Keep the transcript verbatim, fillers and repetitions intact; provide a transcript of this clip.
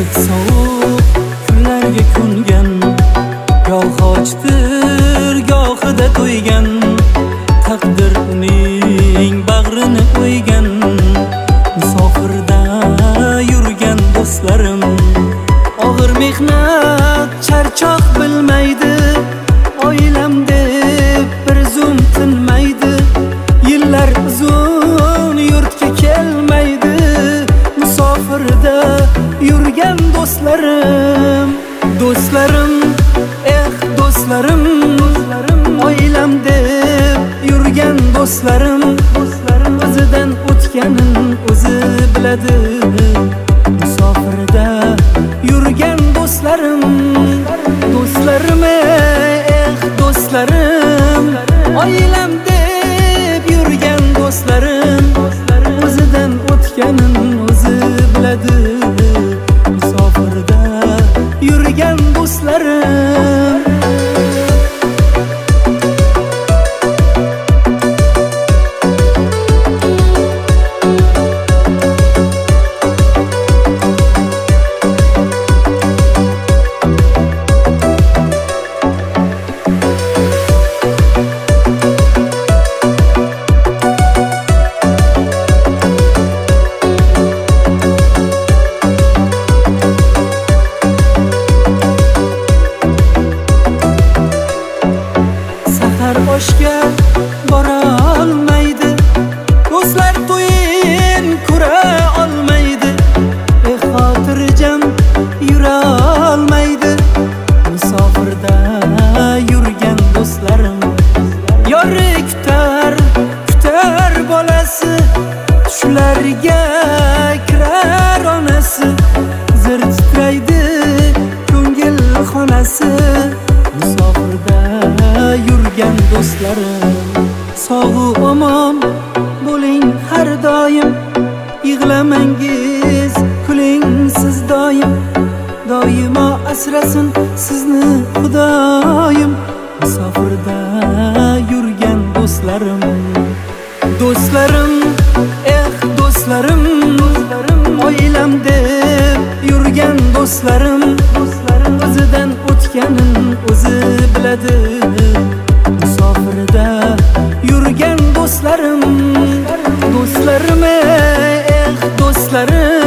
issiq sovuq kunlarga ko'ngan, goh ochdir gohida to'ygan, taqdir uning bag'rini o'ygan. Musofirda yurgan do'stlarim, og'ir mehnat charchoq bilmaydi, oilam deb bir zum tinmaydi, yillar uzun yurtga kelmaydi. Musofirda yurgan do'stlarim, do'stlarim, eh do'stlarim, oilam deb yurgan do'stlarim, o'zidan o'tganin o'zi biladi. Musofirda yurgan do'stlarim, do'stlarim, eh do'stlarim, oilam deb yurgan do'stlarim, o'zidan o'tganin o'zi biladi. Musofirda yurgan do'stlarim. Oshga bora olmaydi, do'stlar to'yin ko'ra olmaydi, eh xotirjam yura olmaydi. Musofirda yurgan do'stlarim, yori kutar, kutar bolasi, tushlarga kirar onasi, zir titraydi ko'ngil xonasi. Musofirda yurgan do'stlarim, sog'u omon bo'ling har doim, yig'lamangiz kuling siz doim, doimo asrasin sizni Xudoyim. Musofirda yurgan do'stlarim, do'stlarim, eh do'stlarim, oilam deb yurgan do'stlarim, o'zidan o'tganin o'zi biladi. Musofirda yurgan do'stlarim, do'stlarim, eh do'stlarim,